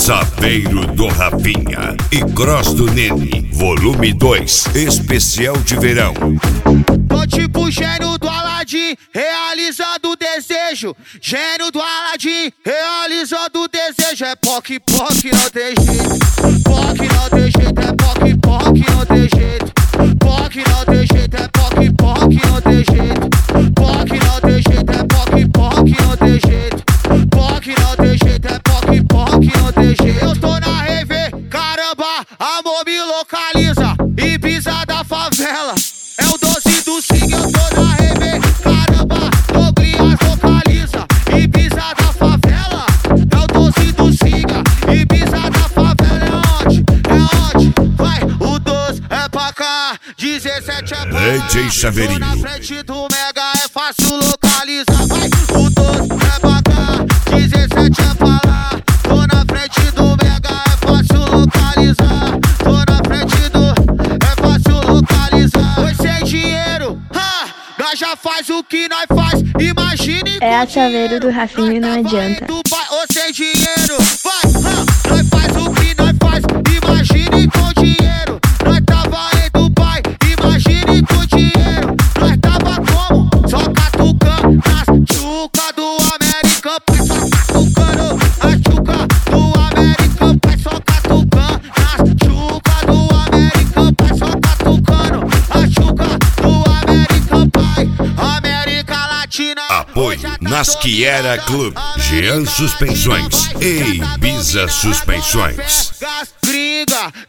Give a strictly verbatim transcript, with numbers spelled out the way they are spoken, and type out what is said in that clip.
Saveiro do Rafinha e Cross do Nene, volume dois, especial de verão. Tô tipo gênio do Aladim, realizando o desejo. Gênio do Aladim, realizando o desejo. É poc, poc, não tem jeito. Poc, não tem jeito, é poc, poc, não tem jeito. Poc, não tem jeito, é poc, poc, não tem jeito. Poc, não tem jeito, é poc, poc, não tem jeito. Poc, não tem jeito, é poc, poc, não tem jeito. Eu tô na rave, caramba, amor me localiza. Ibiza da favela, é o doze do Sig. Eu tô na rave, caramba, Douglas localiza. Ibiza da favela, é o doze do Sig. Ibiza da favela é onde? É onde? Vai, o doze é pra cá, dezessete é pra lá. D J Saveirinho. Tô na frente do Mega, é fácil localizar. Vai, o doze é pra cá, dezessete é pra lá. Tô na frente do Mega, é fácil localizar. Tô na frente do, é fácil localizar. Pois sem dinheiro, ha, nós já faz o que nós faz. Imagine É a Saveiro do Rafinha, não adianta. Ou sem dinheiro, vai, ha, nós faz o que nós faz. Imagine com dinheiro, nós tava em Dubai. Imagine com dinheiro, nós tava como? Só catucando nas chuca do American Pie. Só catucando a chuca do American Pie. Só catucando nas chuca do American Pie. Só catucando a chuca do American Pie. América Latina. Apoio Nasquiera Club, Jean Suspensões e Ibiza Suspensões. Gás, gringa,